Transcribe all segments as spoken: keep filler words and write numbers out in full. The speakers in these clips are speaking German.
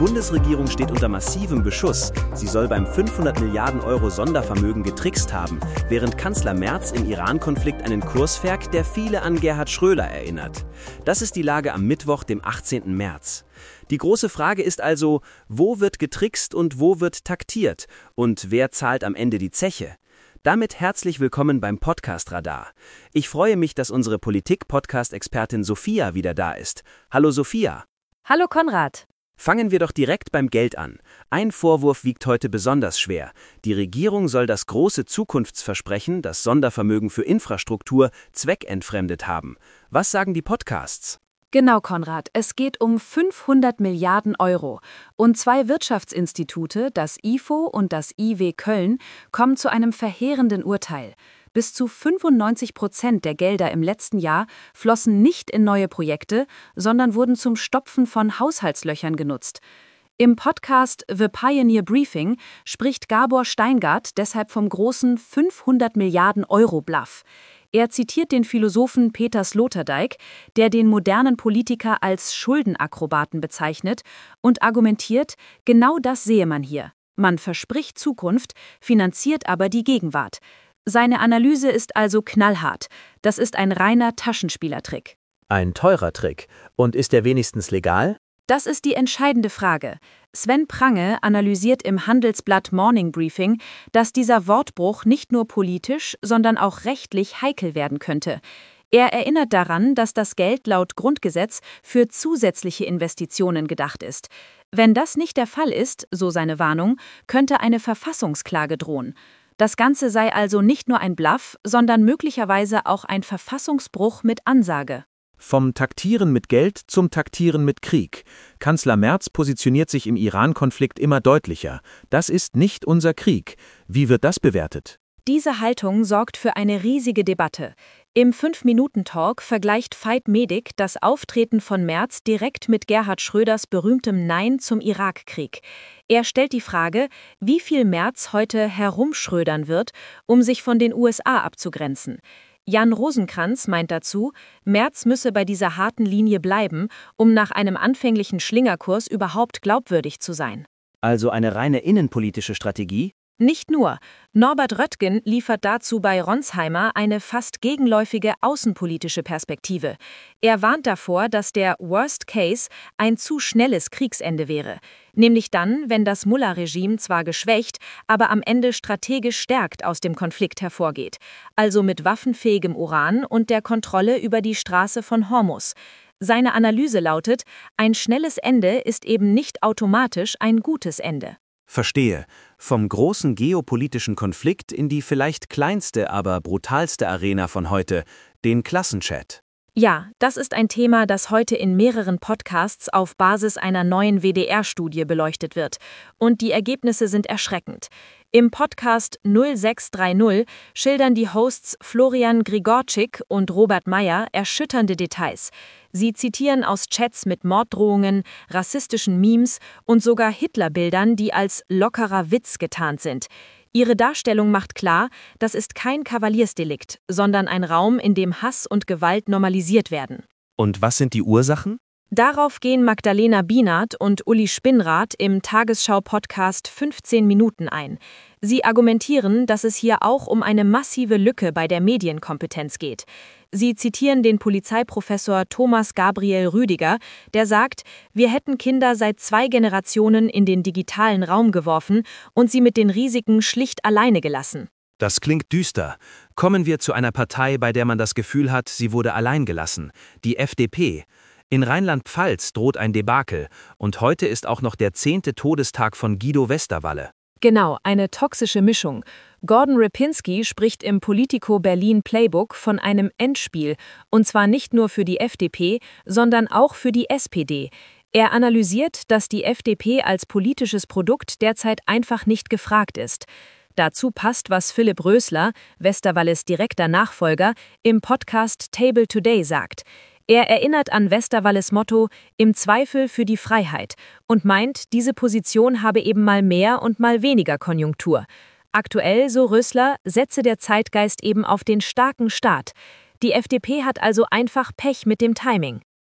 Bundesregierung steht unter massivem Beschuss. Sie soll beim fünfhundert Milliarden Euro Sondervermögen getrickst haben, während Kanzler Merz im Iran-Konflikt einen Kurs fährt, der viele an Gerhard Schröder erinnert. Das ist die Lage am Mittwoch, dem achtzehnten März. Die große Frage ist also, wo wird getrickst und wo wird taktiert? Und wer zahlt am Ende die Zeche? Damit herzlich willkommen beim Podcast Radar. Ich freue mich, dass unsere Politik-Podcast-Expertin Sophia wieder da ist. Hallo Sophia. Hallo Konrad. Fangen wir doch direkt beim Geld an. Ein Vorwurf wiegt heute besonders schwer. Die Regierung soll das große Zukunftsversprechen, das Sondervermögen für Infrastruktur, zweckentfremdet haben. Was sagen die Podcasts? Genau, Konrad. Es geht um fünfhundert Milliarden Euro. Und zwei Wirtschaftsinstitute, das I F O und das I W Köln, kommen zu einem verheerenden Urteil. Bis zu fünfundneunzig Prozent der Gelder im letzten Jahr flossen nicht in neue Projekte, sondern wurden zum Stopfen von Haushaltslöchern genutzt. Im Podcast The Pioneer Briefing spricht Gabor Steingart deshalb vom großen fünfhundert Milliarden Euro Bluff. Er zitiert den Philosophen Peter Sloterdijk, der den modernen Politiker als Schuldenakrobaten bezeichnet und argumentiert, genau das sehe man hier. Man verspricht Zukunft, finanziert aber die Gegenwart. Seine Analyse ist also knallhart. Das ist ein reiner Taschenspielertrick. Ein teurer Trick. Und ist er wenigstens legal? Das ist die entscheidende Frage. Sven Prange analysiert im Handelsblatt Morning Briefing, dass dieser Wortbruch nicht nur politisch, sondern auch rechtlich heikel werden könnte. Er erinnert daran, dass das Geld laut Grundgesetz für zusätzliche Investitionen gedacht ist. Wenn das nicht der Fall ist, so seine Warnung, könnte eine Verfassungsklage drohen. Das Ganze sei also nicht nur ein Bluff, sondern möglicherweise auch ein Verfassungsbruch mit Ansage. Vom Taktieren mit Geld zum Taktieren mit Krieg. Kanzler Merz positioniert sich im Iran-Konflikt immer deutlicher. Das ist nicht unser Krieg. Wie wird das bewertet? Diese Haltung sorgt für eine riesige Debatte. Im fünf-Minuten-Talk vergleicht Veit Medik das Auftreten von Merz direkt mit Gerhard Schröders berühmtem Nein zum Irakkrieg. Er stellt die Frage, wie viel Merz heute herumschrödern wird, um sich von den U S A abzugrenzen. Jan Rosenkranz meint dazu, Merz müsse bei dieser harten Linie bleiben, um nach einem anfänglichen Schlingerkurs überhaupt glaubwürdig zu sein. Also eine reine innenpolitische Strategie? Nicht nur. Norbert Röttgen liefert dazu bei Ronsheimer eine fast gegenläufige außenpolitische Perspektive. Er warnt davor, dass der Worst Case ein zu schnelles Kriegsende wäre. Nämlich dann, wenn das Mullah-Regime zwar geschwächt, aber am Ende strategisch stärkt aus dem Konflikt hervorgeht. Also mit waffenfähigem Uran und der Kontrolle über die Straße von Hormuz. Seine Analyse lautet, ein schnelles Ende ist eben nicht automatisch ein gutes Ende. Verstehe. Vom großen geopolitischen Konflikt in die vielleicht kleinste, aber brutalste Arena von heute, den Klassenchat. Ja, das ist ein Thema, das heute in mehreren Podcasts auf Basis einer neuen W D R-Studie beleuchtet wird. Und die Ergebnisse sind erschreckend. Im Podcast null sechs drei null schildern die Hosts Florian Grigorczyk und Robert Meyer erschütternde Details. Sie zitieren aus Chats mit Morddrohungen, rassistischen Memes und sogar Hitlerbildern, die als lockerer Witz getarnt sind. Ihre Darstellung macht klar, das ist kein Kavaliersdelikt, sondern ein Raum, in dem Hass und Gewalt normalisiert werden. Und was sind die Ursachen? Darauf gehen Magdalena Bienert und Uli Spinnrath im Tagesschau-Podcast fünfzehn Minuten ein. Sie argumentieren, dass es hier auch um eine massive Lücke bei der Medienkompetenz geht. Sie zitieren den Polizeiprofessor Thomas Gabriel Rüdiger, der sagt, wir hätten Kinder seit zwei Generationen in den digitalen Raum geworfen und sie mit den Risiken schlicht alleine gelassen. Das klingt düster. Kommen wir zu einer Partei, bei der man das Gefühl hat, sie wurde allein gelassen. Die F D P. In Rheinland-Pfalz droht ein Debakel und heute ist auch noch der zehnte Todestag von Guido Westerwelle. Genau, eine toxische Mischung. Gordon Ripinski spricht im Politico Berlin Playbook von einem Endspiel, und zwar nicht nur für die F D P, sondern auch für die S P D. Er analysiert, dass die F D P als politisches Produkt derzeit einfach nicht gefragt ist. Dazu passt, was Philipp Rösler, Westerwelles direkter Nachfolger, im Podcast Table Today sagt. Er erinnert an Westerwelles Motto „Im Zweifel für die Freiheit“ und meint, diese Position habe eben mal mehr und mal weniger Konjunktur. Aktuell, so Rösler, setze der Zeitgeist eben auf den starken Staat. Die F D P hat also einfach Pech mit dem Timing.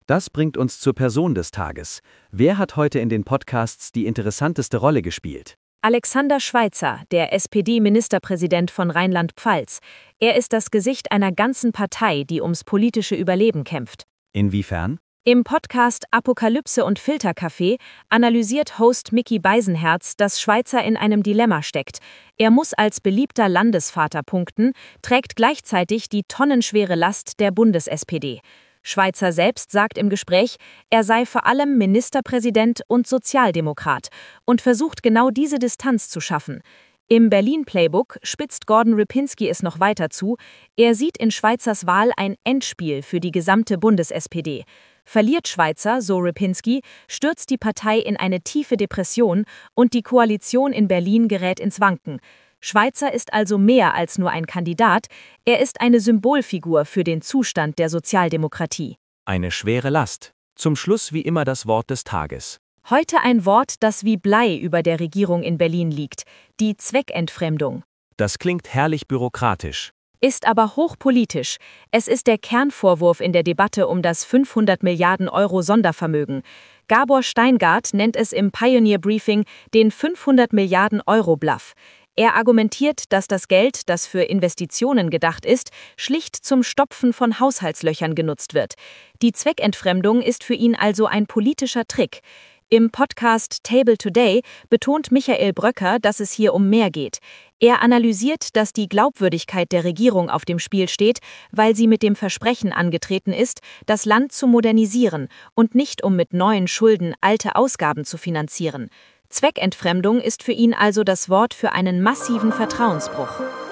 Das bringt uns zur Person des Tages. Wer hat heute in den Podcasts die interessanteste Rolle gespielt? Alexander Schweitzer, der S P D-Ministerpräsident von Rheinland-Pfalz. Er ist das Gesicht einer ganzen Partei, die ums politische Überleben kämpft. Inwiefern? Im Podcast Apokalypse und Filterkaffee analysiert Host Micky Beisenherz, dass Schweitzer in einem Dilemma steckt. Er muss als beliebter Landesvater punkten, trägt gleichzeitig die tonnenschwere Last der Bundes-S P D. Schweitzer selbst sagt im Gespräch, er sei vor allem Ministerpräsident und Sozialdemokrat und versucht genau diese Distanz zu schaffen. Im Berlin-Playbook spitzt Gordon Ripinski es noch weiter zu. Er sieht in Schweitzers Wahl ein Endspiel für die gesamte Bundes-S P D. Verliert Schweitzer, so Ripinski, stürzt die Partei in eine tiefe Depression und die Koalition in Berlin gerät ins Wanken. Schweitzer ist also mehr als nur ein Kandidat, er ist eine Symbolfigur für den Zustand der Sozialdemokratie. Eine schwere Last. Zum Schluss wie immer das Wort des Tages. Heute ein Wort, das wie Blei über der Regierung in Berlin liegt: die Zweckentfremdung. Das klingt herrlich bürokratisch. Ist aber hochpolitisch. Es ist der Kernvorwurf in der Debatte um das fünfhundert Milliarden Euro Sondervermögen. Gabor Steingart nennt es im Pioneer Briefing den fünfhundert Milliarden Euro Bluff. Er argumentiert, dass das Geld, das für Investitionen gedacht ist, schlicht zum Stopfen von Haushaltslöchern genutzt wird. Die Zweckentfremdung ist für ihn also ein politischer Trick. Im Podcast Table Today betont Michael Bröcker, dass es hier um mehr geht. Er analysiert, dass die Glaubwürdigkeit der Regierung auf dem Spiel steht, weil sie mit dem Versprechen angetreten ist, das Land zu modernisieren und nicht um mit neuen Schulden alte Ausgaben zu finanzieren. Zweckentfremdung ist für ihn also das Wort für einen massiven Vertrauensbruch.